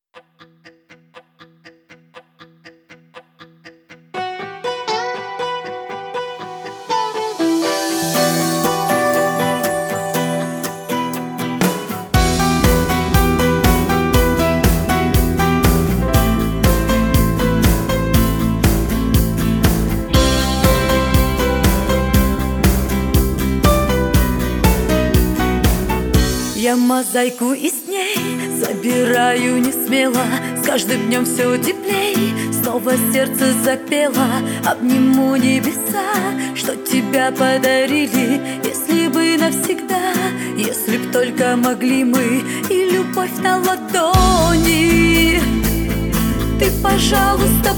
Я мозаику и с ней забираю не смело. С каждым днем все теплей, снова сердце запело. Обниму небеса, что тебя подарили. Если бы навсегда, если б только могли мы. И любовь на ладони, ты, пожалуйста,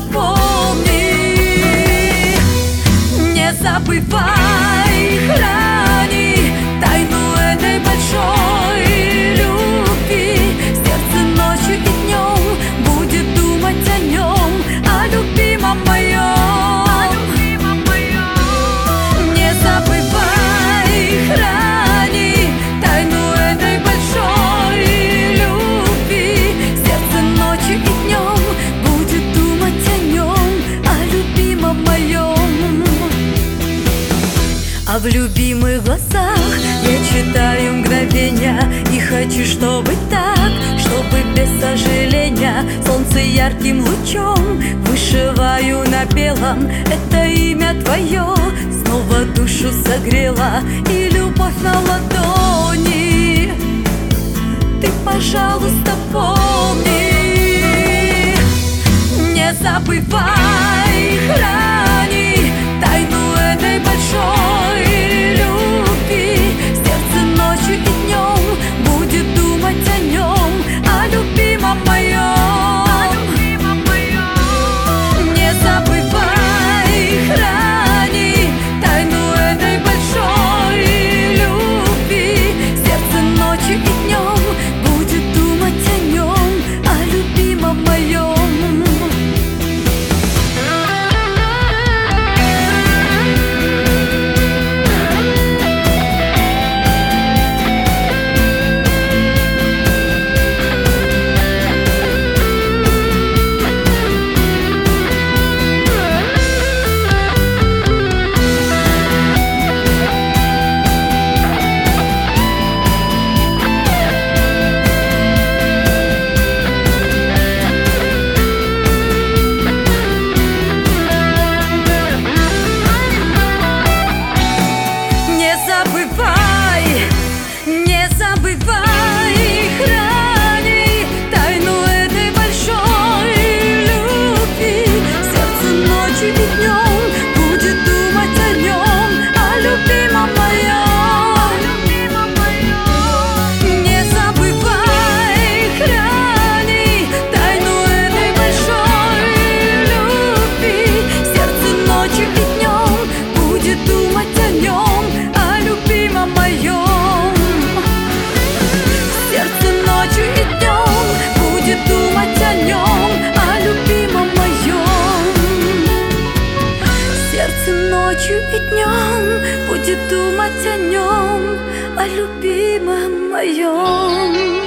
помни. Не забывай, храни тайну этой большой любви. Сердце ночью и днем будет думать о нем, о любимом моем. Не забывай, храни тайну этой большой любви. Сердце ночью и днем будет думать о нем, о любимом моем. А в любимых глазах я читаю мгновения и хочу, чтобы так, чтобы без сожаления. Солнце ярким лучом вышиваю на белом. Это имя твое снова душу согрело. И любовь на ладони, ты, пожалуйста, помни. Не забывай, храни тайну этой большой любви. Сердце ночью и днем будет думать о нем, о любимом моем. Не забывай, храни тайну этой большой любви. Сердце ночью и днем будет думать о нем, о любимом моем. Не забывай, храни тайну этой большой любви. Сердце ночью и днем будет думать о нем, о любимом моем. Не забывай, храни тайну этой большой любви. Сердце ночью и днем будет думать о нем, о любимом моем. Сердце ночью и днем будет думать о нем, о любимом моем. Сердце ночью и днем будет думать о нем, о любимом моем.